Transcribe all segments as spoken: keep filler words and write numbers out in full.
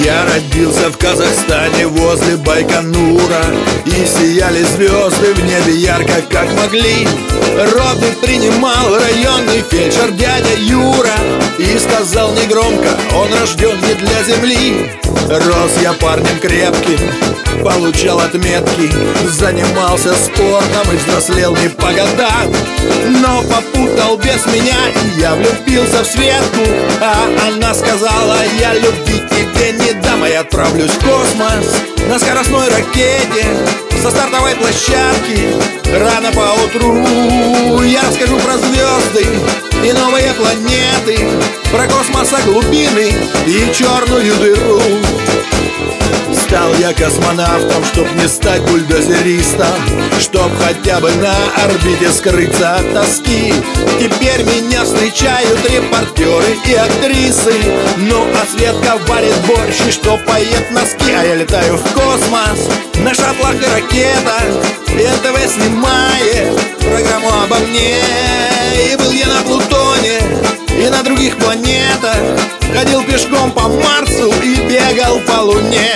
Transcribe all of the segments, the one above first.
Я родился в Казахстане возле Байконура, и сияли звезды в небе ярко, как могли. Роды принимал районный фельдшер дядя Юра, и сказал негромко: он рожден не для земли. Рос я парнем крепким, получал отметки, занимался спортом и взрослел не по годам. Но попутал без меня, и я влюбился в Светку, а она сказала: я любви тебе не дам. И отправлюсь в космос на скоростной ракете со стартовой площадки. Рано поутру я расскажу про звезды и новые планеты, про космоса глубины и черную дыру. Стал я космонавтом, чтоб не стать бульдозеристом, чтоб хотя бы на орбите скрыться от тоски. Теперь меня встречают репортеры и актрисы. Ну а Светка варит борщ и что поет носки. А я летаю в космос на шаттлах и ракетах, эн тэ вэ снимает программу обо мне. И был я на Плутоне и на других планетах, ходил пешком по Марсу и бегал по Луне.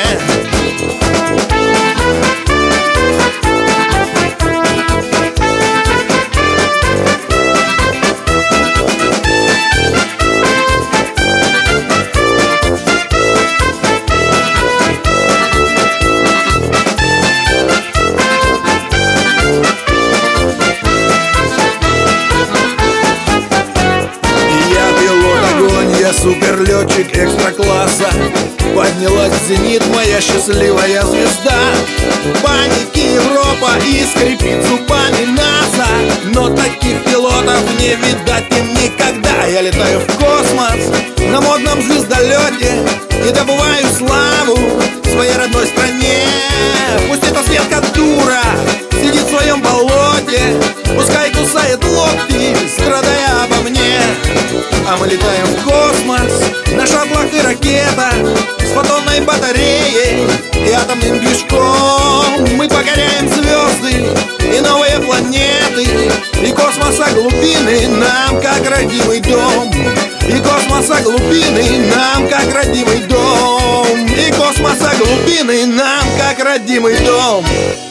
Суперлетчик экстра-класса, поднялась в зенит моя счастливая звезда. Паники Европа и скрипит зубами НАСА, но таких пилотов не видать им никогда. Я летаю в космос на модном звездолете и добываю славу в своей родной стране. Пусть эта Светка дура сидит в своем болоте, пускай кусает локти, страдая обо мне. А мы летаем в космос на шаттлах и ракетах с фотонной батареей и атомным движком. Мы покоряем звезды и новые планеты, и космоса глубины нам как родимый дом. И космоса глубины нам как родимый дом. И космоса глубины нам как родимый дом.